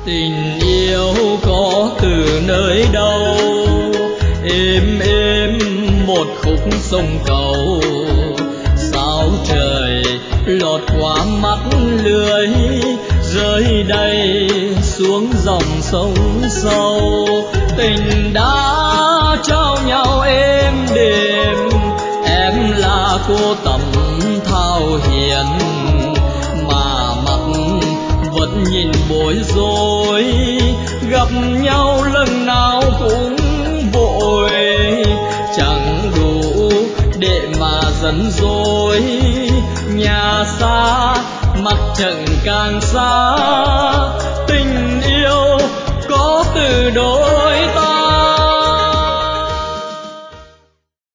Tình yêu có từ nơi đâu, êm êm một khúc sông cầu. Sao trời lọt qua mắt lưới, rơi đầy xuống dòng sông sâu. Tình đã trao nhau êm đềm, em là cô tầm thao hiền, mà mặt vẫn nhìn bối rối. Gặp nhau lần nào cũng vội, chẳng đủ để mà dẫn dối. Nhà xa mặt trận càng xa, tình yêu có từ đôi ta.